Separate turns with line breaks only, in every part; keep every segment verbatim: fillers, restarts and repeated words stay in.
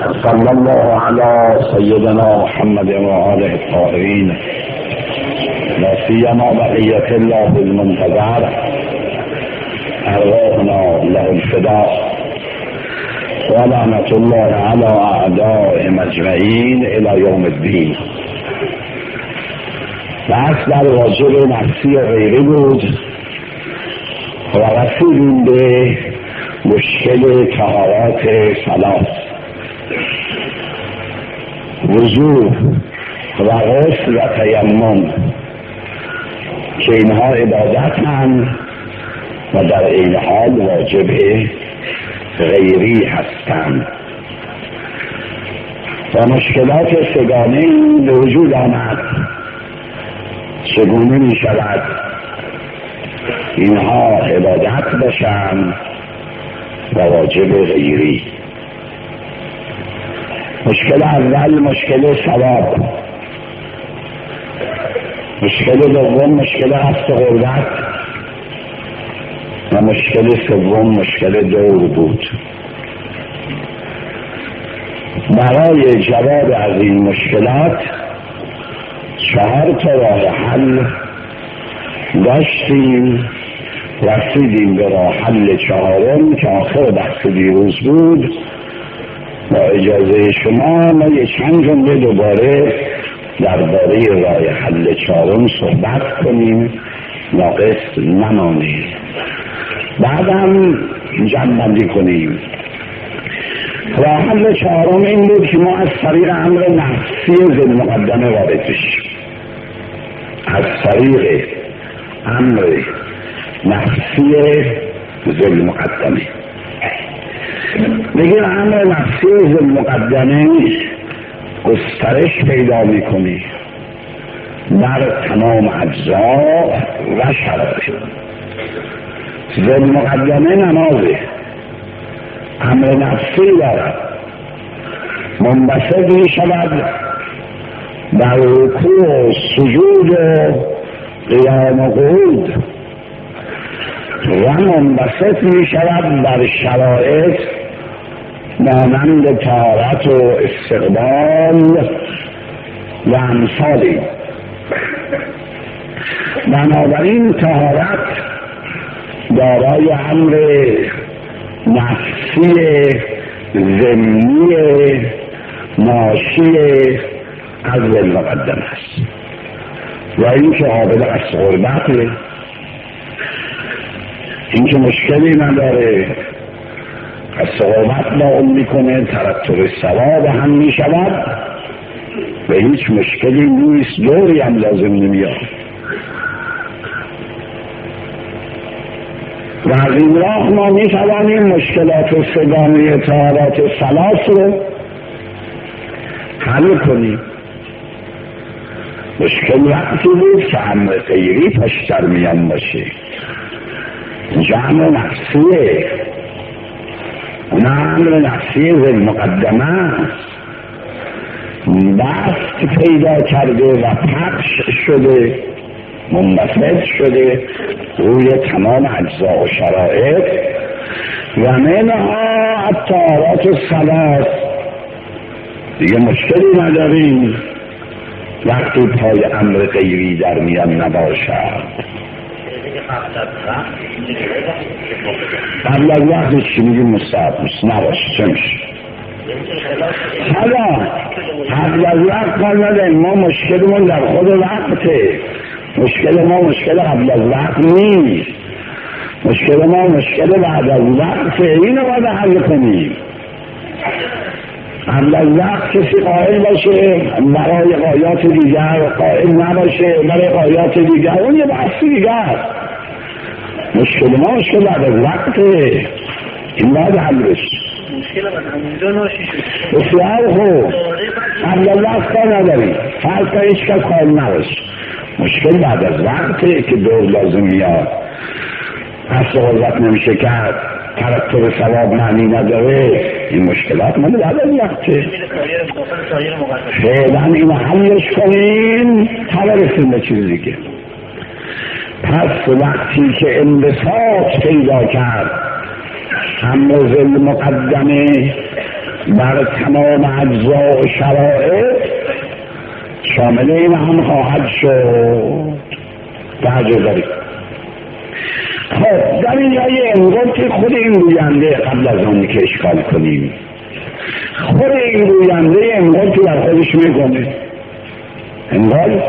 صلی الله علی سیدنا محمد و آله الطاهرین لا سیما بقیة الله المنتظر ارواحنا له الفداء و لعنة الله علی اعدائهم اجمعین الی یوم الدین. بحث در واجب نفسی و غیره بود و رسیدیم به مشکل طهارات ثلاث: وضو و غسل و تیمم، که اینها عبادتند و در این حال واجب غیری هستند. و مشکلات سگانه به وجود آمد. چگونه می شود اینها عبادت باشند و واجب غیری؟ مشکل اول مشکل ثواب، مشکل دوم مشکل هست غربت و مشکل سوم مشکل دور بود. برای جواب از این مشکلات چهار تا راه حل داشتیم. رسیدیم به راه حل چهارم که آخر بحث دیروز بود. با اجازه شما ما یک چند جمله دوباره درباره راه حل چهارم صحبت کنیم، ناقص نمانیم، بعدم جمع‌بندی کنیم. راه حل چهارم این بود که ما از طریق امر نفسی ذل مقدمه وارد بشیم. از طریق امر نفسی ذل مقدمه بگیم امر نفسی ذل مقدمه گسترش پیدا میکنی در تمام اجزا و شرایط. ذل مقدمه نمازه، امر نفسی دارد، منبسط می شود در رکوع و سجود و قیام و قعود و منبسط می شود در شرایط مانند طهارت و استقبال و امثالی. بنابراین طهارت دارای امر نفسی ضمنی ناشی از ذل مقدمه است و این که قابل از غربته، این که مشکلی نداره، از غربت ناام میکنه، ترتب ثواب هم میشود و هیچ مشکلی نیست، دوری هم لازم نمیاد. و از این راه ما می توانیم مشکلات سگانه طهارات ثلاث رو حل کنیم. مشکل وقتی بود که امر غیری پشتر میان باشه، جمع نفسیه، اون امر نفسی ذل مقدمه بست پیدا کرده و پخش شده، منبسط شده روی تمام اجزا و شرایط و منها الطهارات الثلاث. دیگه مشکلی نداریم وقتی پای امر غیری در میان نباشد. قبل از وقت چی میگیم؟ مستعد نباشه. چه میشه؟ حالا قبل از وقت کار نداریم، ما مشکلمون در خود وقته. مشکل ما مشکل قبل از وقت نیست، مشکل ما مشکل بعد از وقت. اینو باید حل کنیم. قبل از وقت کسی قائل باشه برای غایات دیگر، قائل نباشه برای غایات دیگر، اون یه بحث دیگر. مشکل ما مشکل بعد از وقته، این باید حل بشه.
مشکل بعد همونجا ناشی شد.
بسیار خوب، قبل از وقت کار نداریم، فرق هیچ کس قائل نباشه. مشکل بعد از وقته که دور لازم میاد، پس غلط نمیشه کرد، ترتب ثواب معنی نداره. این مشکلات مالی بعد از وقته. فعلا اینو حلش کنیم تا برسیم به چیز دیگه. پس وقتی که انبساط پیدا کرد امر ذل مقدمه بر تمام اجزا و شرایط شامل این هم خواهد شد. توجه دارید؟ خب در این جای انگار که خود این گوینده قبل از آن که اشکال کنیم، خود این گوینده انگار که در خودش میکنه انگار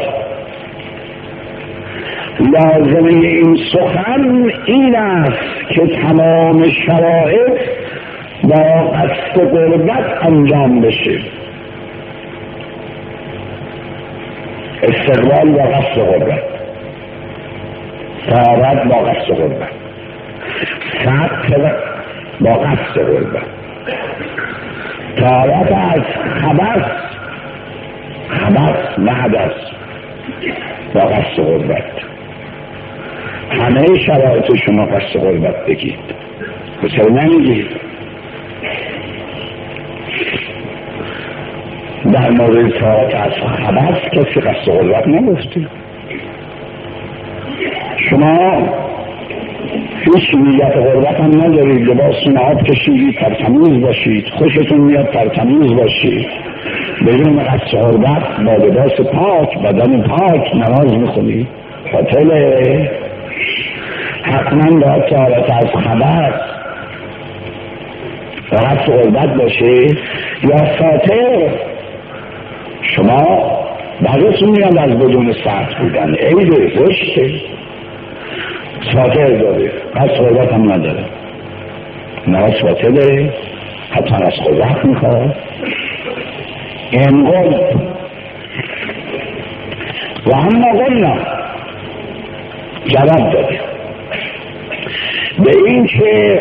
لازمه این سخن این است که تمام شرایط با قصد قربت انجام بشه. استقبال با قصد قربت، طهارت با قصد قربت، فتح با قصد قربت، طهارت از خبث خبث و حدث با قصد قربت. همه شرایط شما قصد قربت بگید، چرا نمیگید؟ در مورد طهارت از خبث کسی قصد قربت نگفته. شما هیچ نیت قربت هم ندارید، لباستون آب کشیدید ترتمیز باشید، خوشتون میاد ترتمیز باشید، بدون قصد قربت با لباس پاک بدن پاک نماز میخونید. باطله. حتما باید طهارت از خبث با قصد قربت باشه یا ساتر. شما بعضتون میاد از بدون سطح بودن عیده زشته، ساتر داره قصد قربت هم نداره، نماز باطله، حتما از قربت میخواد. انقل و اما قلنا جواب داده به این که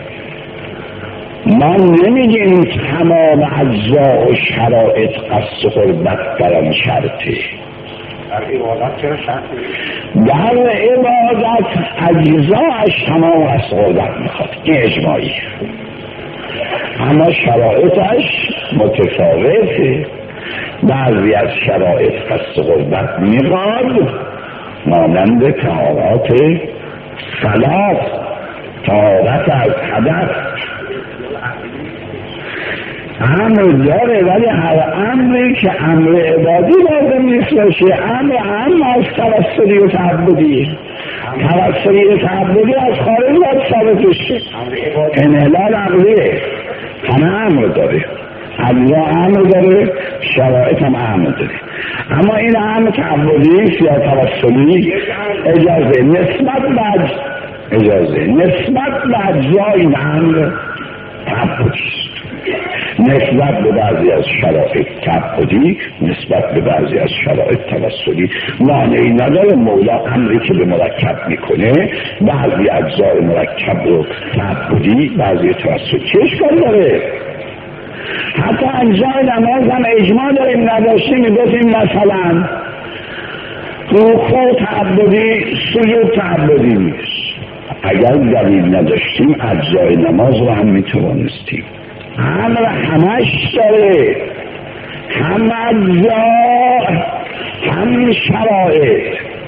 ما نمیگیم تمام اجزا و شرایط قصد قربت در آن شرطه.
در عبادت چرا شرطه؟
در عبادت اجزاش تمام قصد قربت میخواد، این اجماعی، اما شرایطش متفاوته. بعضی از شرایط قصد قربت میخواد، مانند طهارت صلات، طهارت از حدث. امر داره ولی هر امری که امر عبادی لازم نیست باشه، امر امر از توسلی و تعبدی. توسلی و تعبدی از خارج باید ثابت بشه. انحلال امریه، همه امر داره، اجزا امر داره، شرایط هم امر داره، اما این امر تعبدی یا توسلی اجازه نسبت به اجازه نسبت به اجزا این امر تعبدی، نسبت به بعضی از شرایط تعبدی، نسبت به بعضی از شرایط توسلی. مانعی نداره مولا امری که به مرکب میکنه بعضی اجزای مرکب رو تعبدی، بعضی توسلی، چه اشکال داره؟ حتی اجزای نماز هم اجماع داریم نداشتیم، میگفتیم مثلا رکوع تعبدی، سجود تعبدی نیست. اگر دلیل نداشتیم اجزای نماز رو هم میتوانستیم. امر همش داره، هم اجزا هم شرایط.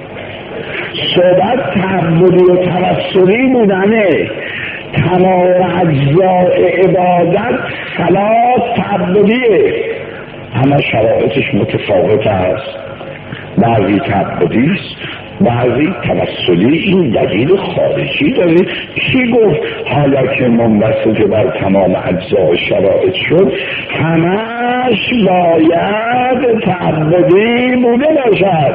صحبت تعبدی و توسلی بودنه. تمام اجزای عبادت صلات تعبدیه، همه شرایطش متفاوت است، بعضی تعبدی است بعضی توسلی. این دلیل خارجی داره. کی گفت حالا که منبسط بر تمام اجزا و شرایط شد همش باید تعبدی بوده باشد؟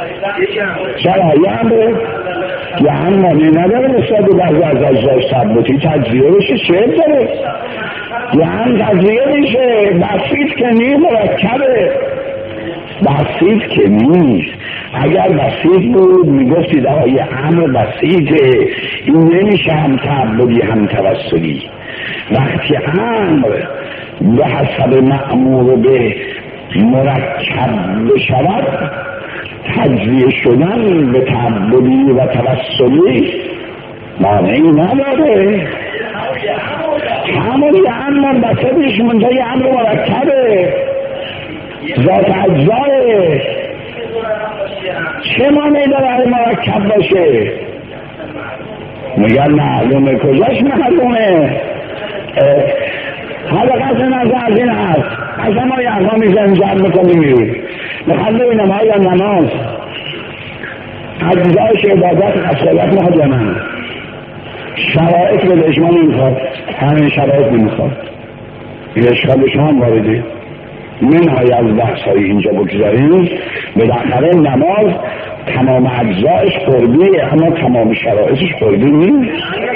شرایط یا هم مانی نداره نسبت به بعضی از اجزاش تعبدی تجزیه بشه، شعر داره یا هم تجزیه بشه. بسیط که نی مرکبه، بسیط که نیست. اگر بسیط بود میگفتید آقا یه امر بسیطه، این نمیشه هم تعبدی هم توسلی. وقتی امر به حسب مأمور به مرکب بشود تجزیه شدن به تعبدی و توسلی مانعی نداره. همون یه امر بسیطش منتها یه امر مرکبه، ذات اجزای. چه مانعی داره مرکب باشه؟ میگن معلومه. کجاش معلومه؟ حالا قصد نظر از این هست اصلا ما یعقا میزن جمع میکنیم میریم میخواد ببینم آیا نماز اجزایش عبادت اصالت میخواد یا نه شرایط به اجماع نمیخواد همین شرایط نمیخواد این اشکال شما هم واردی منهای از بحث های اینجا بگذاریم بالاخره نماز تمام اجزایش قربیه اما تمام شرایطش قربی نیست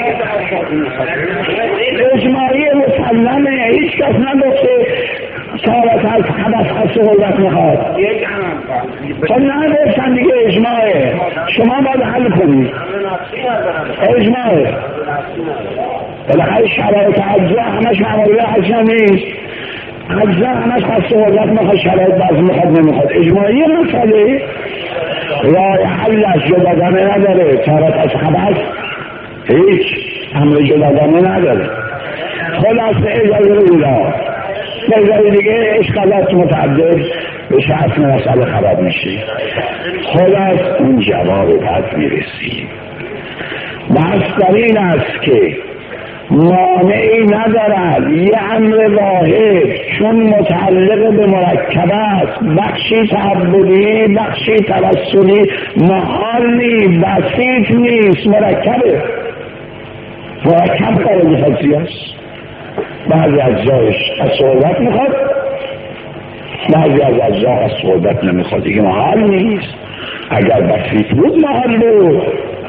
اجماعی مسلمه هیچ کس نگفته سالت از حدث از سهولت میخواد خب نگفتن دیگه اجماعه شما باید حل کنید اجماعه بالاخره شرایط اجزا همش معمولی اجزا نیست اجزا همش از سهولت میخواد شرایط بعض میخواد نمیخواد اجماعی مسئله رای حلش جداگانه نداره تارت از حدث هیچ امر جداگانه نداره خلاصه اجازه رو اینا نظری دیگه اشکالات متعدد به شخص مسئله خراب میشه خلاص اون جواب بعد میرسیم بحث در این است که مانعی ندارد یه امر واحد چون متعلق به مرکب است بخشی تعبدی بخشی توسلی محال نیست بسیط نیست مرکبه مرکب قابل خاصی است بعضی اجزایش از صحبت میخواد بعضی از اجزا از صحبت نمیخواد دیگه محال نیست اگر بسیط بود محال بود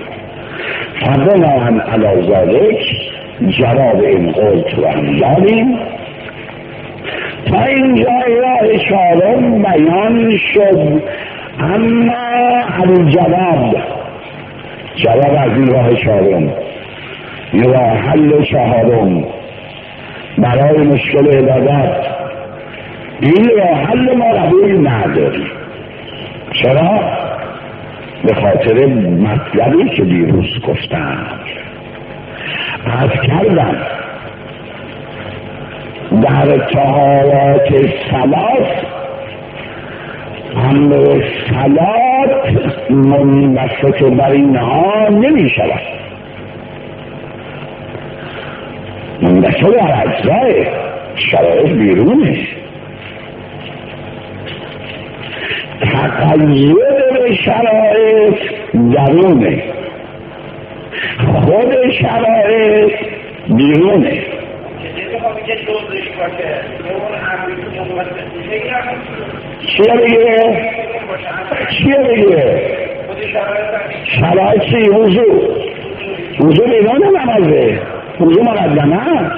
فضلا عن علی ذلک جواب این قلت و هم داریم تا اینجا راه چهارم بیان شد اما الجواب جواب از این راه چهارم راه حل چهارم برای مشکل عبادت این راه حل ما قبول نداریم چرا؟ به خاطر مطلبی که دیروز گفتم عرض کردم در طهارات صلات امر صلات منبسط بر اینها نمی شود منبسط بر اجزای شرایط بیرونه تقیید به شرایط درونه خود شرایط بیرونه چیه بگه؟ چیه بگه؟ شرایط چی؟ وضوع وضوع بیرونه نمازه وضوع مقدمه هست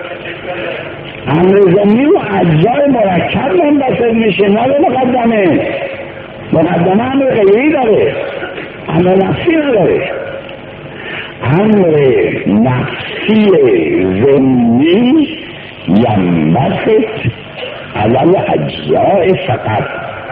امر ضمنی و اجزای مرکب منبسط میشه نه به مقدمه مقدمه امر غیری داره امر نفسی نداره امر نفسی ضمنی ینبسط علی اجزای فقط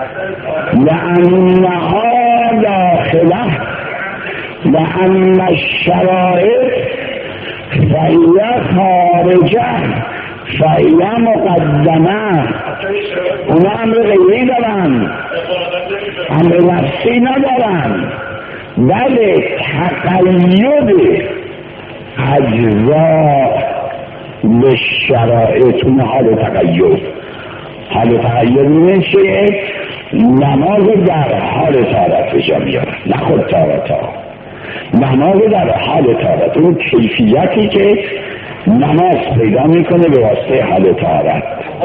لانها داخله لان الشرائط فهی خارجه فهی مقدمه اونا امر غیری دارن امر نفسی ندارن بله تقیید اجزا به شرایط اون حال تقیید حال تقیید میشه نماز در حال طهارت بجا میاره نه خود طهارت ها نماز در حال طهارت اون کیفیتی که نماز پیدا میکنه به واسطه حال طهارت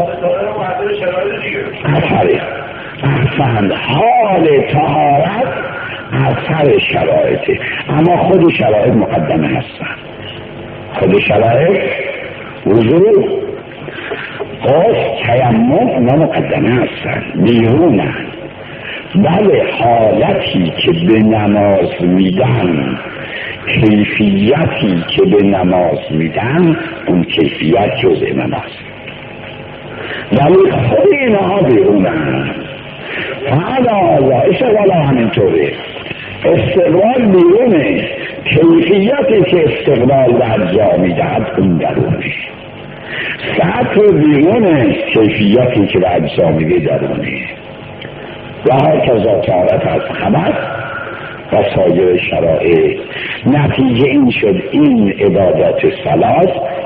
اثر احسن حال طهارت اثر شرایطه اما خود شرایط مقدمه هستن خود شرایط وضوع قصد تیمم اونا مقدمه هستن بیرونن بله حالتی که به نماز میدن کیفیتی که به نماز میدن اون کیفیت جزء نماز ولی خود اینها بیرونن فعلا اشتغال همینطوره استقلال بیرونه کیفیتی که استقلال در جا میدهد اون درونه سطح بیرونه کیفیتی که به اجزا میده درونه و هر کذا طهارت از خبر و سایر شرایط نتیجه این شد این عبادات صلات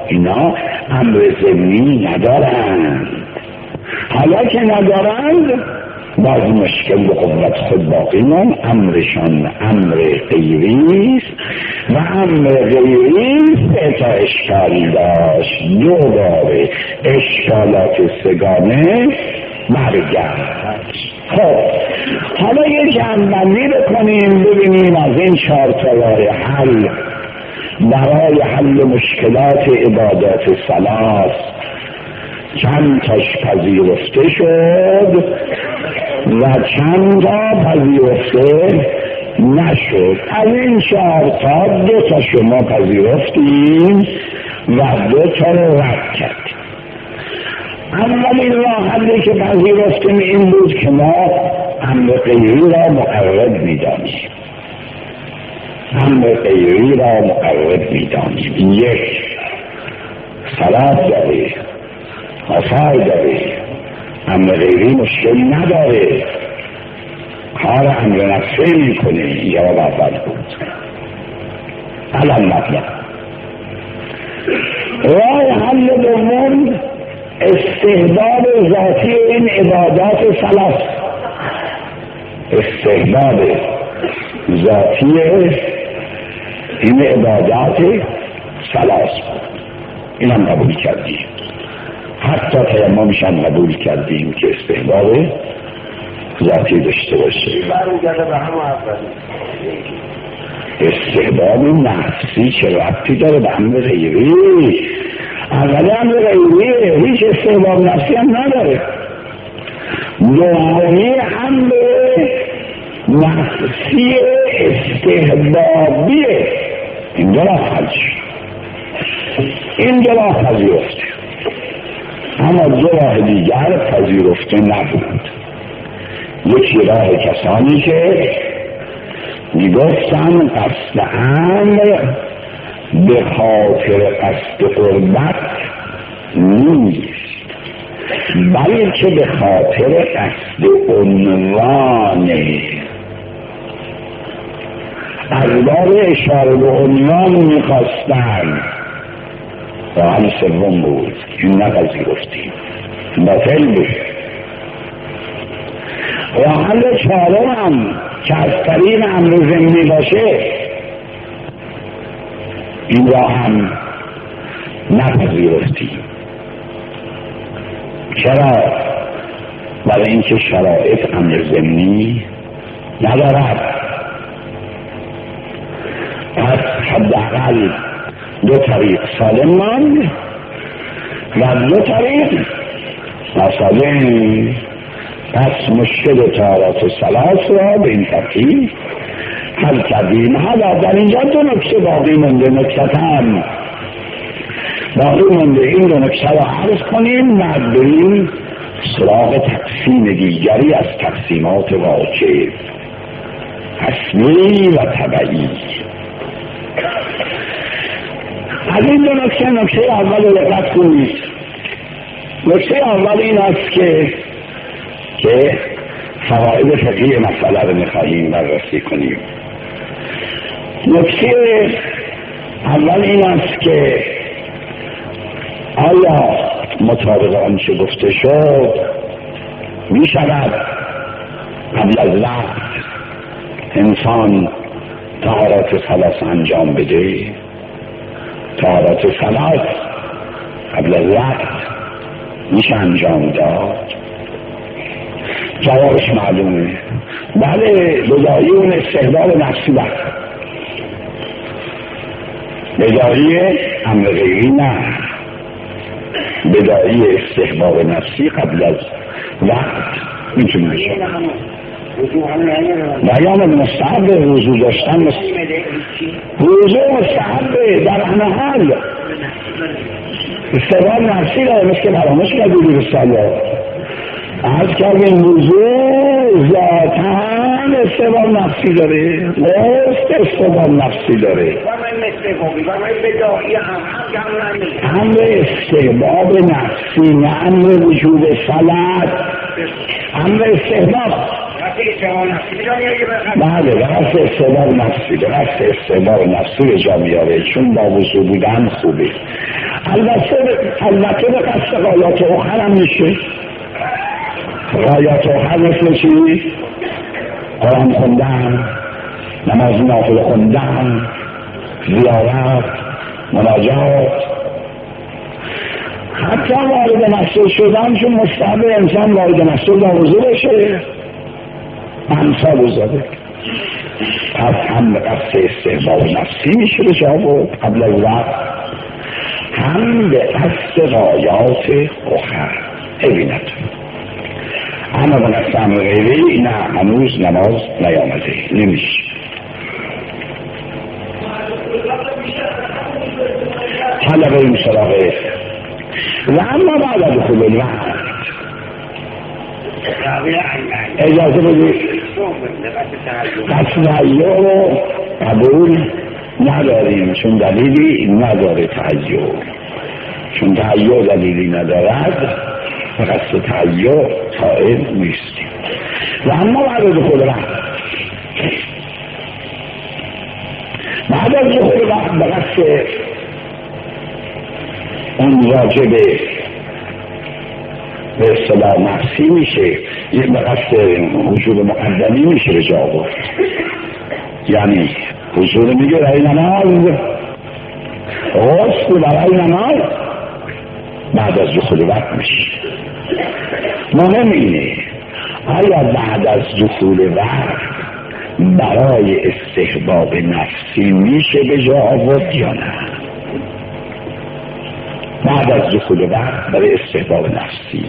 اینا امر ضمنی ندارند. حالا که ندارند باز مشکل به قوت خود باقی مون. امرشان امر غیریست و امر غیریست تا اشکال داشت. دوباره اشکالات سگانه برگشت. خب حالا یه جمع‌بندی بکنیم ببینیم از این چهار تا راه حل برای حل مشکلات عبادات ثلاث چند تاش پذیرفته شد و چند تا پذیرفته نشد. از این چهار تا دو تا شما پذیرفتیم و دو تا رو رد کردیم. اولین راه حلی که پذیرفتیم این بود که ما امر غیری را مقرب می‌دانیم. امر غیری را مقرب می‌دانیم. یک، صلاة داره، آثار داره، امر غیری مشکل نداره، کار امر نفسه میکنه. جواب اول بود. الان مطلب راه حل دوم استحباب ذاتی این عبادات ثلاث. استحباب ذاتی این عبادات ثلاث این هم قبول کردیم. حتی تیممش هم قبول کردیم که استحباب ذاتی داشته باشه. استحباب نفسی چه ربطی داره به امر غیری؟ اولی امر غیریه، هیچ استحباب نفسی هم نداره. دومی امر نفسی استحبابیه. این دو راه حل شد. این دو راه پذیرفته، اما دو راه دیگر پذیرفته نبود. یکی راه کسانی که میگفتن قصد امر به خاطر قصد قربت نیست، بلکه به خاطر قصد عنوانه. از باب اشاره به عنوان میخواستن. راه سوم بود، این نپذیرفتیم، باطل بود. راه حل چهارم هم که از طریق امر ضمنی باشه، این راه هم نپذیرفتیم. چرا؟ برای اینکه شرایط امر ضمنی ندارد. پس حداقل دو طریق سالم ماند و دو طریق ناسالم. پس مشکل طهارت ثلاث را به این ترتیب حل کردیم. حالا در اینجا دو نکته باقی مونده. نکته هم باقی مونده، این دو نکته را عرض کنیم و بریم سراغ تقسیم دیگری از تقسیمات واجب، اصلی و طبعی. از این دو نکته، نکته اول رو دقت کنید. نکته اول این است که که فواید فقهی مسئله رو می‌خواهیم بررسی کنیم. نکته اول این است که آیا مطابق آنچه گفته شد می شود قبل از وقت انسان طهارت ثلاث انجام بده؟ طهارت ثلاث قبل از وقت میشه انجام داد؟ جوابش معلومه. بله، بدایی اون استحباب نفسی بر بدایی امر غیری نه. بدایی استحباب نفسی قبل از وقت میتونه بشه. بیان مستحب وضو داشتن وضو مستحب در همه حال. استحباب نفسی داره، مثل برامش کردی رساله عرض کردیم وضو ذاتاً استحباب نفسی داره، است استحباب نفسی داره. هم به استحباب نفسی، نه هم به وجود صلات، هم به استحباب. بله به قصد استعمال نفسی به قصد استعمال نفسی به جا میاره چون با وضو بودن خوبه. البته البته به قصد غایات اخر هم میشه. غایات اخر مثل چی؟ قرآن خوندن، نماز نافله خوندن، زیارت، مناجات، حتی وارد مسجد شدن چون مستحب انسان وارد مسجد با وضو بشه امثال وزاده. پس هم به قصد استحباب نفسی میشه به جا بود قبل از وقت، هم به قصد غایات اخر. ببیند اما به قصد امر غیری نه، هنوز نماز نیامده، نمیشه. حالا بریم سراغ و اما بعد از دخول الوقت اجازه بدید قصد تهیع رو قبول نداریم چون دلیلی نداره تهیع، چون تهیع دلیلی ندارد و قصد تهیع قائل نیستیم. و اما بعد از دخول الوقت بعد از دخول الوقت به قصد اون واجبه به اصطلاح نفسی میشه، یک به قصد وجود مقدمی میشه به جا بود. یعنی حضور میگه برای نماز، غسل برای نماز بعد از دخول وقت میشه. مهم اینه آیا بعد از دخول وقت برای استحباب نفسی میشه به جا آورد یا نه؟ بعد از دخول وقت برای استحباب نفسی.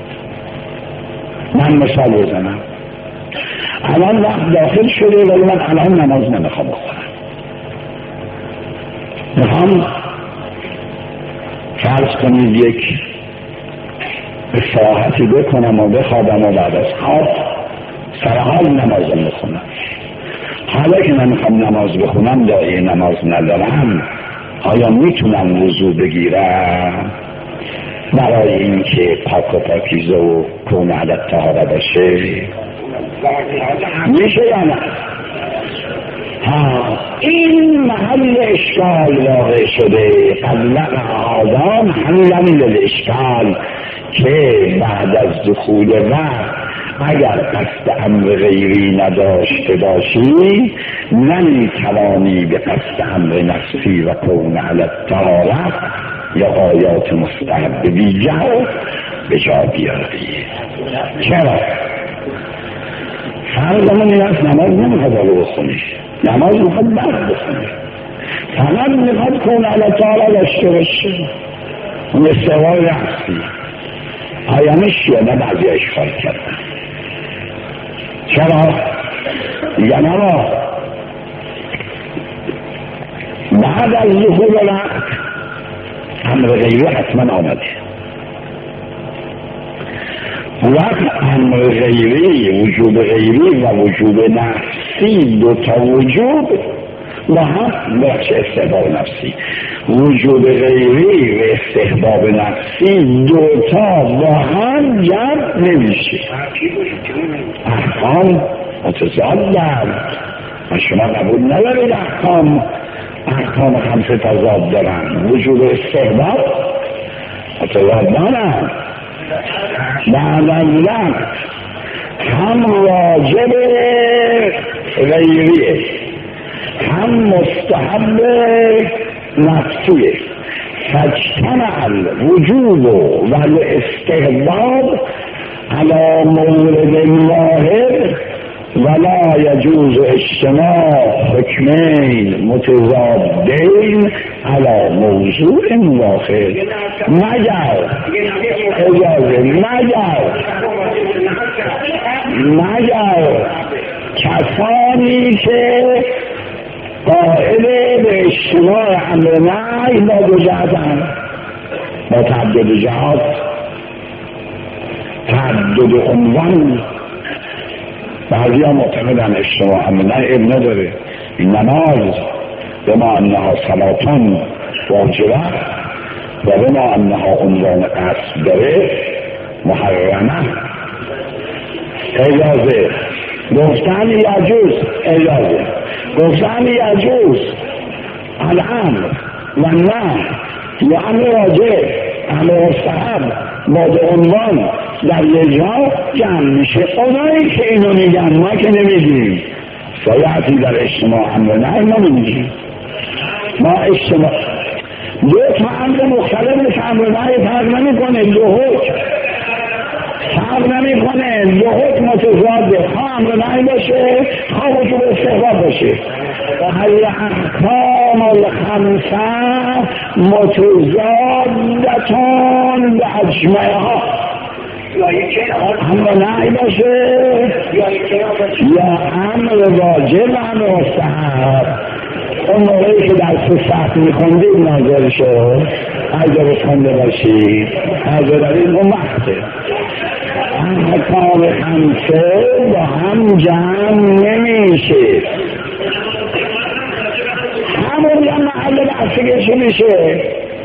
من مثال بزنم، الان وقت داخل شده ولی من الان نماز نمیخوام بخونم، میخوام فرض کنید یک استراحتی بکنم و بخوابم و بعد از خواب سرحال نمازم بخونم. حالا که من میخوام نماز بخونم دایه نماز ندارم، آیا میتونم وضو بگیرم برای اینکه پاک و پاکیزه و کون عدد طهاره باشه؟ میشه یا نه؟ ها این محل اشکال واقع شده. قبل آدم حلم للاشکال که بعد از دخول وقت اگر قصد امر غیری نداشته باشی نمیتوانی به قصد امر نفسی و کون علی الطهارة یا آیات مستحب دیگر به جا بیاری. چرا؟ فرضمون این است نماز نمیخواد آلو بخونی، نماز میخواد بعد بخونی، فقط میخواد کون علی الطهارة داشته باشه، اون استحباب نفسی. آیا میشه نه بعضی اشکال کردن؟ چرا؟ یا نه بعد از دخول وقت امر غیری حتما آمده. وقت امر غیری، وجوب غیری و وجوب نفسی، دو تا وجوب و هم بخش استحباب نفسی. وجوب غیری و استحباب نفسی دوتا با هم جمع نمیشه، احکام متضاد دارن. شما قبول ندارید احکام احکام خمسه تضاد دارن، وجوب استحباب متضاد دارن. بعد از وقت هم واجب غیریه هم مستحب نفسیه. فاجتمع الوجوب و الاستحباب على مورد واحد ولا يجوز اجتماع حکمین متضادین على موضوع واحد مگر اجازه مگر مگر کسانی که قائل به اجتماع امر نهی با دو جهتن، با تعدد جهات، تعدد عنوان. بعضی ها معتقدن اجتماع امر نهی اب نداره، این نماز بما انها صلاتان واجبه و بما انها عنوان قصد داره محرمه. اجازه گفتن یجوز اجازه، گفتن یجوز الامر و نه یا امر واجب امر مستحب با دو عنوان در یک جا جمع میشه. اونایی که اینو میگن ما که نمیگیم. سایعتی در اجتماع امر نه ما نمیگیم. ما اجتماع دو تا امر مختلف که امر نه فرق نمی کنه، دو حکم فرق نمی کنه، دو حکم متضاده، خواه امر نه باشه خواه وجوب استحباب باشه. الاحکام الخمسه متضادتون به اجمعها، امر نه باشه یا امر واجب امر مستحب. اون موقعی که درس سخت میخوندید ناظر شد اگر خونده باشید حاضر دارید اون وقته احکام خمسه با هم جمع نمیشه. همون یا محل بحثگش میشه،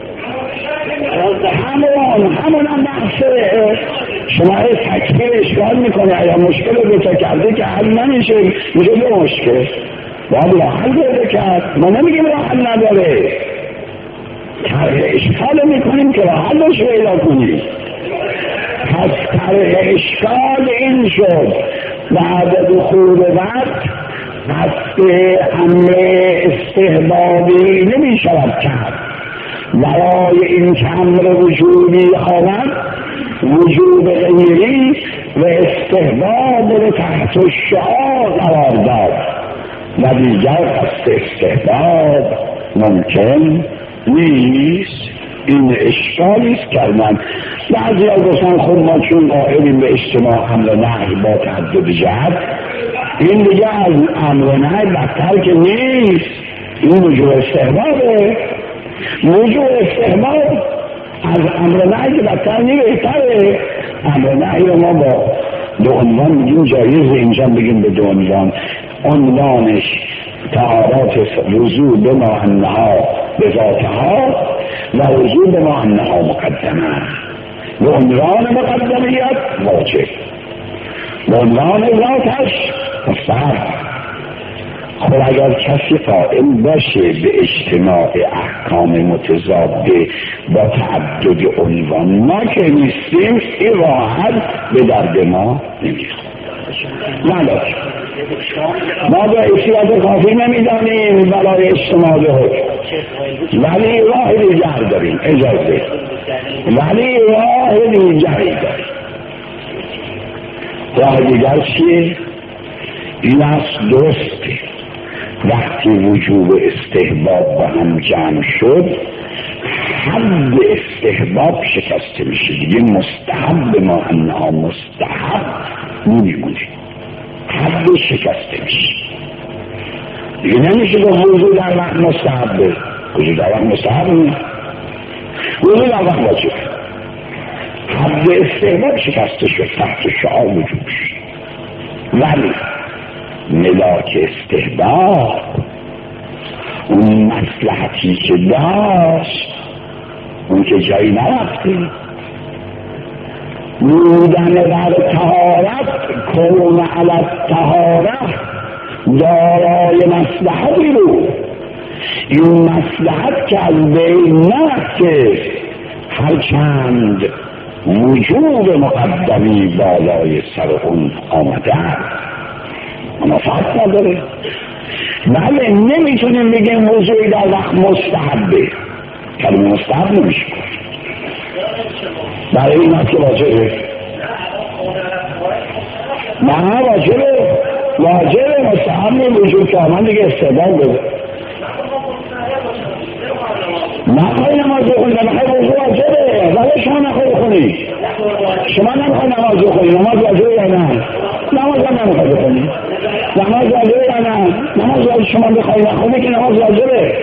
همون همون هم بحثه. شما تکبیر اشکال میکنه ایا مشکل رو تا کرده که حل نمیشه، میشه دو مشکل باید راه حل پیدا کرد. ما نمیگیم راه حل نداره، طرح اشکال میکنیم که راه حلش پیدا کنیم. پس طرح اشکال این شد بعد دخول وقت قصد امر استحبابی نمیشود کرد برای این که امر وجودی آمد وجود غیری و استحباب رو تحت الشعاع قرار داد و دیگر قصد استحباب ممکن نیست. این اشکالی است کردن. بعضی ها گفتن خود ما چون قائلیم به اجتماع امر نهی با تعدد جهت، این دیگه از امر نهی بدتر که نیست، این وجوب استحبابه. وجوب استحباب از امر نهی که بدتر نیست بهتره. امر نهی رو ما با دو عنوان میگیم جایز، اینجا بگیم به دو عنوان. عنوانش طهارات وضو به ما انها به ذاتها و وضو به ما انها مقدمه. به عنوان مقدمیت واجب، به عنوان ذاتش مستحب. خب اگر کسی قائل باشه به اجتماع احکام متضاده با تعدد عنوان، ما که نیستیم این راحت به درد ما نمیخواد. ملاک ما به احتیاط کافی نمیدانیم برای اجتماع به حکم، ولی راه دیگر داریم، اجازه، ولی راه دیگری داریم. راه دیگر چیه؟ این است درسته وقتی وجوب استحباب با هم جمع شد حد استحباب شکسته میشه، دیگه مستحب ما انها مستحب نمیمونه، حد شکسته میشه. دیگه نمیشه با وضو در وقت مستحبه، وضو در وقت مستحب نیست، وضو در وقت واجب. حد استحباب شکسته شد، تحت شعاع وجوب شد. ولی ملاک استحباب اون مصلحتی که داشت اون که جایی نرفته، بودن در طهارت کون علی طهارت دارای مصلحتی رو، این مصلحت که از بین نرفته هرچند وجوب مقدمی بالای سر اون آمده اما فرق نداره. بله نمیتونیم بگیم وضوعی در وقت مستحبه، کلمه مستحب نمیشه برای این هست که واجبه. نه واجبه، واجبه، مستحب نیم وجود که آمن دیگه استعداد بده. نخواهی نماز بخونی و نخواهی وضوع واجبه، ولی شما نخواهی بخونی، شما نمخواهی نماز بخونی، نماز واجبه یا نه؟ نماز هم نمخواهی بخونی، نماز واجبه یا نه؟ نماز واجبه شما بخواهی نخونی که نماز واجبه.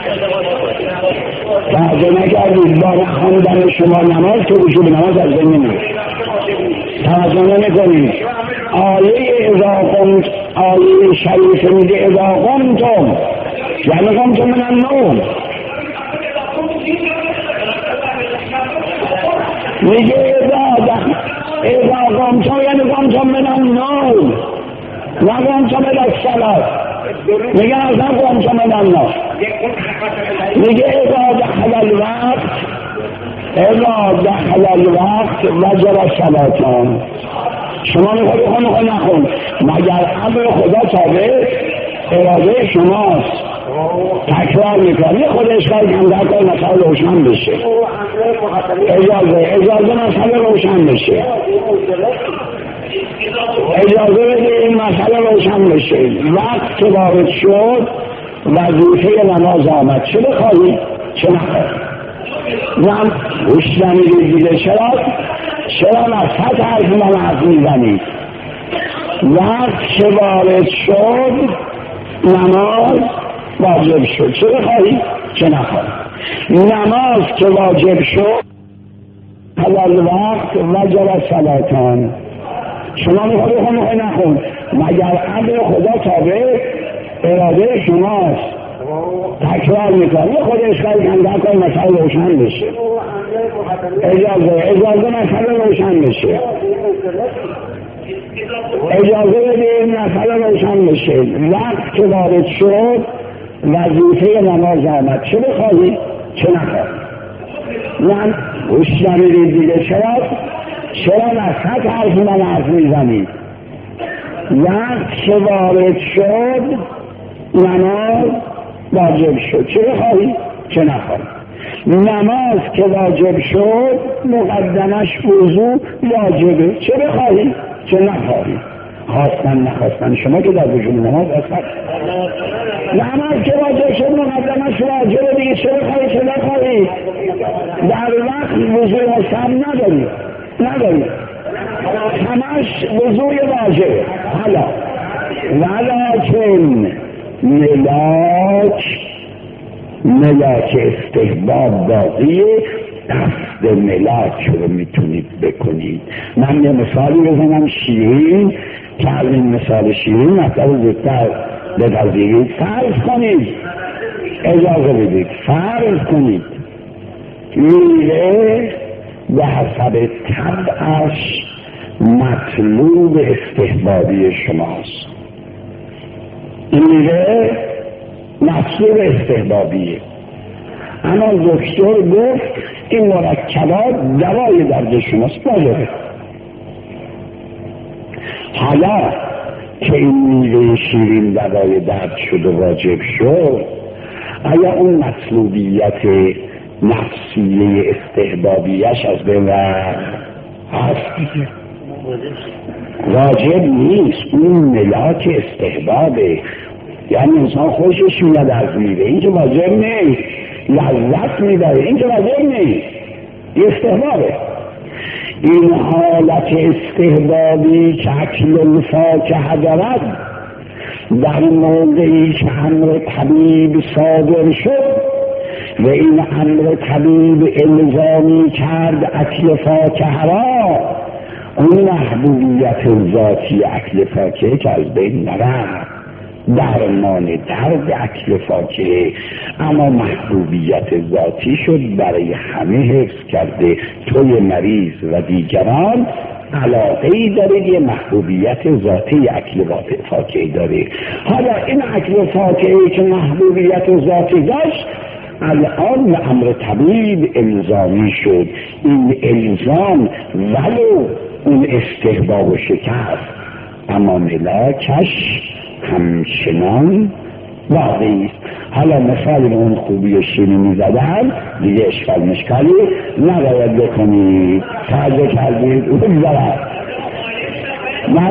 توجه نکردید با نخوندن شما نماز که وجوب نماز از بین نمیره. توجه نمیکنید. آیه اذا قمت، آیه شریف میگه اذا قمتم یعنی قمتم من النوم، میگه اذا اذا قمتم یعنی قمتم من النوم، و قمتم الصلاة میگن اصلا قمتم الناس میگه اذا دخل الوقت اذا دخل الوقت وجب صلاتان. شما میخواد بخون میخواد نخون مگر امر خدا تابع اراده شماست. تکرار میکنه خود اشکال کمتر کن مسئله روشن بشه. اجازه اجازه مسئله روشن بشه. اجازه بده این مسئله روشن بشه. وقت که وارد شد وظیفه نماز آمد، چه بخواهی چه نخواهی. من گوش نمیدید دیگه. چرا چرا نصفت حرف من حرف میزنید؟ وقت که وارد شد نماز واجب شد، چه بخواهی چه نخواهی. نماز که واجب شد اول وقت وجب صلاتان. شما میخواد بخون میخواد نخون مگر امر خدا تابع اراده شماست. تکرار میکنه خود اشکال کمتر کن مسئله روشن بشه. اجازه اجازه مسئله روشن بشه. اجازه بدین مسئله روشن بشه. وقت که وارد شد وظیفه نماز آمد، چه بخواهی چه نخواهی. من گوش نمیدید دیگه. چرا چرا نصحت حرف من حرف میزنید؟ وقت که وارد شد نماز واجب شد، چه بخواهی چه نخواهی. نماز که واجب شد مقدمش وضو واجبه، چه بخواهی چه نخواهی. خواستن نخواستن شما که در وجود نماز اصلا نماز که واجب شد مقدمش واجبه دیگه، چه بخواهی چه نخواهی. در وقت وضو مستحب نداری نداری همش وضوی واجبه. حالا ولکن ملاک ملاک استحباب باقیه، دست ملاک رو میتونید بکنید. من یه مثالی بزنم شیرین که از این مثال شیرین مطلب زودتر بپذیرید. فرض کنید اجازه بدید فرض کنید میره به حسب طبعش مطلوب استحبابی شماست. این میره مطلوب استحبابیه، اما دکتر گفت این مرکبات دوای درد شماست باید. حالا که این میوه شیرین دوای درد شد و واجب شد، آیا اون مطلوبیت نفسیه استحبابیش از بین هست؟ واجب نیست، اون ملاک استحبابه. یعنی انسان خوشش میاد از میوه، این که واجب نیست. لذت میداره، این که واجب نیست، استحبابه. این حالت استحبابی که اکل الفاکهه دارد در موقعی که امر طبیب صادر شد و این امر طبیب الزامی کرد اکل فاکهه را، اون محبوبیت ذاتی اکل فاکهه که از بین نرفت، درمان درد اکل فاکهه، اما محبوبیت ذاتی شد برای همه حفظ کرده. توی مریض و دیگران علاقه ای داره، یه محبوبیت ذاتی اکل فاکهه داره. حالا این اکل فاکهه که محبوبیت ذاتی داشت الان امر طبیب الزامی شد. این الزام ولو اون استحباب و شکست، اما ملاکش همچنان واقعی است. حالا مثال اون خوبی و شیرینی زدن دیگه اشکال مشکلی نباید بکنید. توجه کردید اون زدن من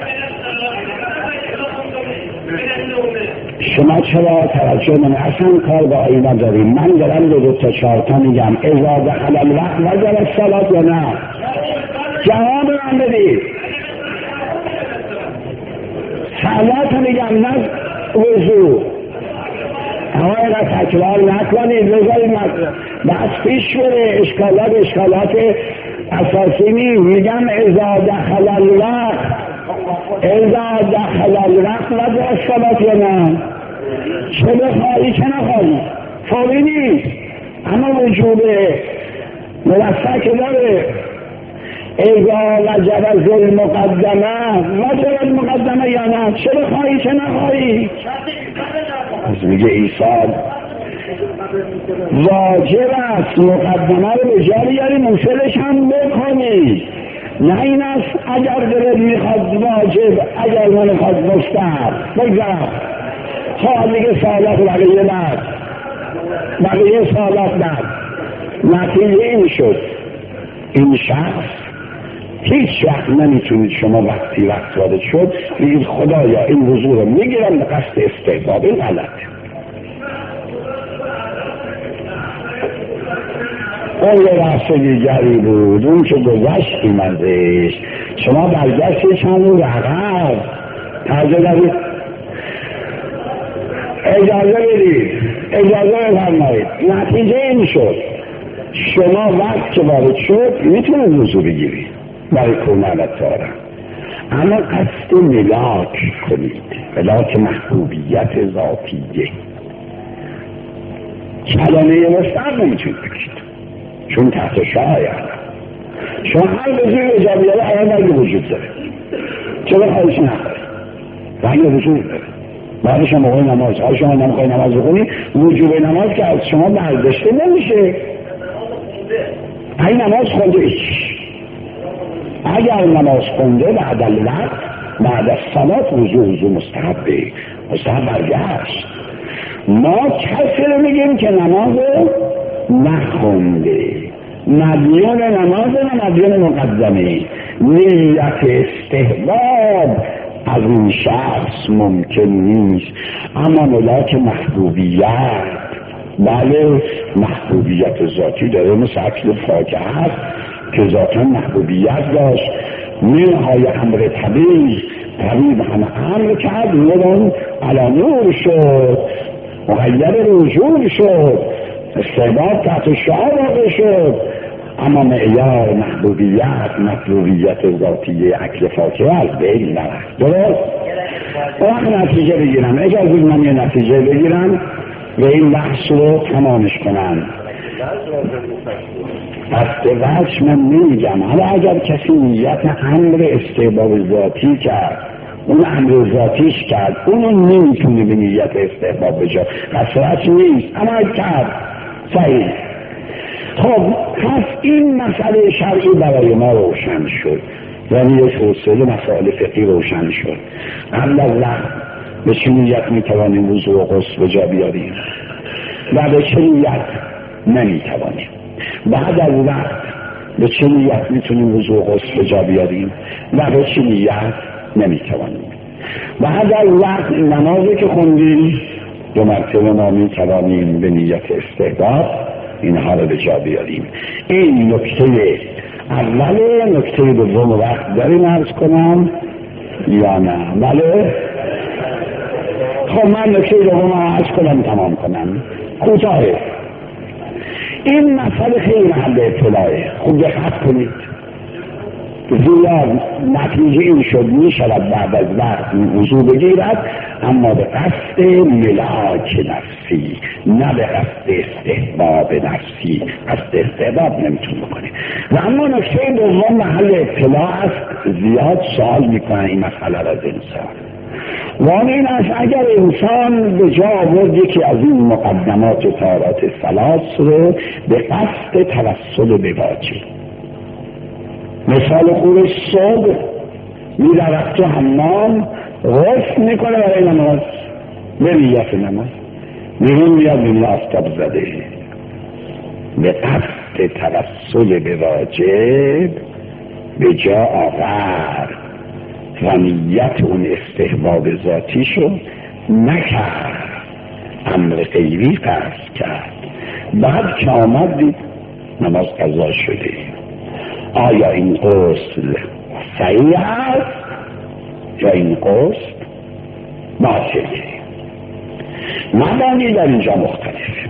شما چرا توجه من اصلا کار با آیین نداریم. من دارم دو دو تا چهارتا میگم اذا دخل الوقت وجب الصلاة یا نه؟ جواب من بدید. صلات میگم نه وضو. اما اینقدر تکرار نکنید، بذارید بس پیش بره. اشکالات اشکالات اساسی نیم. میگم اذا دخل الوقت اذا دخل الوقت وجب الصلاة یا نه؟ چه بخواهی چه نخواهی فوری نیست، اما وجوب موثق داره. اذا وجب المقدمه وجب المقدمه یا نه؟ چرا خواهی چه نخواهی؟ از میگه عیسی واجب است مقدمه رو به جا بیاری موصلش هم بکنی. نه این است اگر دلت میخواد واجب اگر نمیخواد مستحب بگذار خواهد دیگه سالات بقیه بعد بقیه سالات بعد. نتیجه این شد این شخص هیچ وقت نمیتونید شما وقتی وقت وارد شد بگید خدایا این وضوع رو میگیرم به قصد استحباب. این غلطه. اون یه بحث دیگری بود، اون که گذشتیم ازش. شما برگشتی چند رو عقب ترجه دارید. اجازه بدید اجازه بفرمایید. نتیجه این شد شما وقت که وارد شد میتونید وضوع بگیرید برای کنالت دارم، اما قصد ملاک کنید، ملاک محبوبیت ذاتیه. کلمه مستحب نمیتونید بگید چون تحت شایع شما هر وضوع اجابیه اول رنگ وجود داره. چرا خواهیش نخواهید؟ رنگ وجود داره. بعدش هم موقع نماز حال شما نمیخواهی نماز بکنی وجوب نماز که از شما برداشته نمیشه. این نماز خونده ایش اگر نماز خونده بعد الوقت بعد از صلات وضوع وضوع مستحبه مستحب برگشت. ما کسی رو میگیم که نماز نخونده مدیون نماز و مدیون مقدمه. نیت استحباب از این شخص ممکن نیست، اما ملاک محبوبیت بله محبوبیت ذاتی داره. مثل اکل فاکهه هست که ذاتا محبوبیت داشت. منهای امر طبیب طبیب هم امر کرد نوران علا نور شد مغیر رجوع شد استحباب تحت شعار واقع شد، اما معیار محبوبیت محبوبیت ذاتی اکل فاکهه از بین نرفت. درست؟ وقت نتیجه بگیرم اجازه من یه نتیجه بگیرم و این بحث رو تمامش کنم. پس به وجه من نمیگم حالا اگر کسی نیت امر استحباب ذاتی کرد اون امر ذاتیش کرد اونو نمیتونه به نیت استحباب بجا قصرش نیست، اما کرد صحیح. خب پس این مسئله شرعی برای ما روشن شد، یعنی یک حوصله مسائل فقهی روشن شد. قبل از وقت به چه نیت میتوانیم وضوء و غسل به جا بیاریم و به چه نیت نمیتوانیم. بعد از وقت به چه نیت میتونیم وضوء و غسل به جا بیاریم و به چه نیت نمیتوانیم. بعد از وقت نمازی که خوندیم دو مرتبه ما میتوانیم به نیت استحباب اینها رو به جا بیاریم. این نکته اوله. نکته دوم وقت داریم عرض کنم یا نه؟ بله. خب من نکته دوم عرض کنم تمام کنم کوتاهه. این مسئله خیلی محل اطلاعه، خوب دقت کنید. زیاد نتیجه این شد می شود بعد از وقت وضوع بگیرد اما به قصد ملاک نفسی نه به قصد استحباب نفسی. قصد استحباب نمیتون بکنه. و اما نکته دوم محل اطلاع است. زیاد سوال میکنن این مسئله را از انسان و این است اگر انسان به جا آورد یکی از این مقدمات و طهارات ثلاث رو به قصد توسل به واجب، مثال خورش صبح می رفت تو حمام غسل میکنه برای نماز به نیت نماز میرون میاد میبینه آفتاب زده به قصد توسل به واجب به جا آورد و نیت اون استحباب ذاتیشو نکرد، امر غیری فرض کرد. بعد که آمد دید نماز قضا شده. آیا این غسل صحیح است یا این غسل باطله؟ مبانی در اینجا مختلف.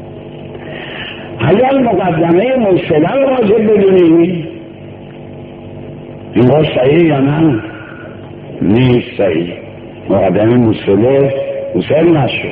اگر مقدمه موصله رو واجب بدونیم این غسل صحیح یا نه؟ نیست صحیح. مقدمه موصله موصل نشد.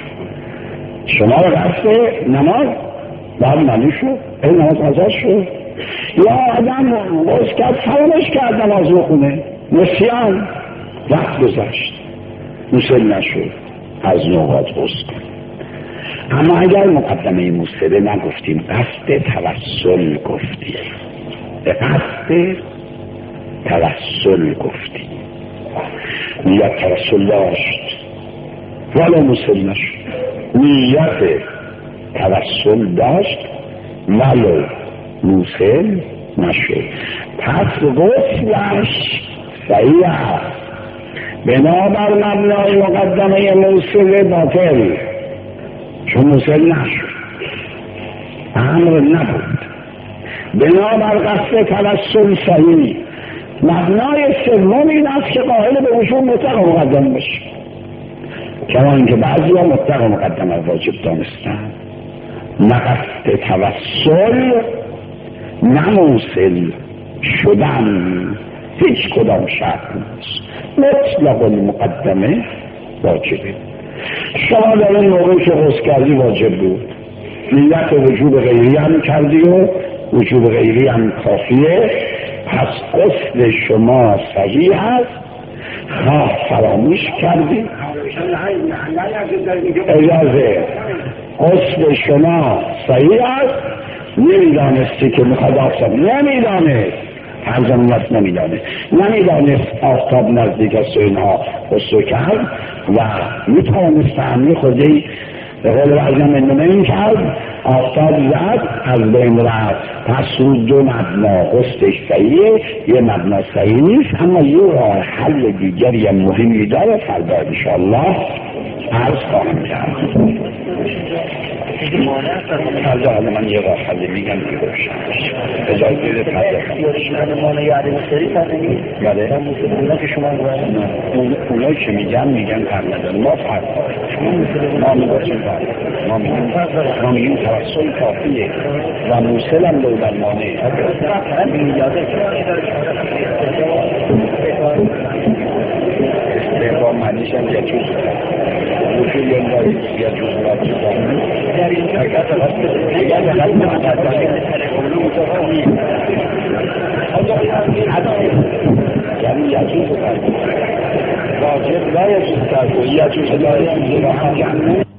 شما رو قصد نماز بعد منو شد این نماز قضا شد یا آدم باز کرد فراموش کردم از اون خونه نسیان وقت گذشت موسل نشد از نوعات بست کن. اما اگر مقدمه موسله نگفتیم قصد توسل گفتیم به قصد توسل گفتیم نیت توسل داشت ولی موسل نشد نیت توسل داشت ولی موسل نشد پس غسلش صحیح است بنابر مبنای مقدمه موسل باطل چون موسل نشد امر نبود بنابر قصد توسل صحیح مبنای سوم این است که قائل به وجوب مطلق مقدم بشه کما اینکه بعضی ها مطلق مقدم واجب دانستن نه قصد توسل نه موسل شدن هیچ کدام شرط نیست مطلق المقدمه واجبه شما در این موقع که غسل کردی واجب بود نیت وجوب غیری هم کردی و وجوب غیری هم کافیه پس غسل شما صحیح است خواه فراموش کردی اجازه غسل شما صحیح است نمیدانستی که میخواد آفتاب نمیدانست هرزمینت نمیدانست نمیدانست آفتاب نزدیک است و اینها غسل کرد و میتوانست تعمیه خودی به قول برزم نمین کرد آفتاب زد از بین رفت پس رو دو مبنا غسلش صحیحه یه مبنا صحیح نیست اما یه راه حل دیگری مهمی داره فردا انشاءالله عرض خواهم کرد فردا حالا من یه راه حل میگم که روشن اجازه دیده فردا
مانعی عدم سری فرمی
بله
اونا که شما
اونایی که میگن میگن فرق نداره ما فرق داره ما میگوشیم فرق ما میگیم ما میگیم توسل کافیه و موسل هم دو برمانه استحباب معنیش هم یجوز وجود ینداری یجوز واجب در این حقیقت اگر دقیق مقدمه علوم تفاهمی یعنی یجوز واجب لا یجوز ترک و یجوز لا یجوز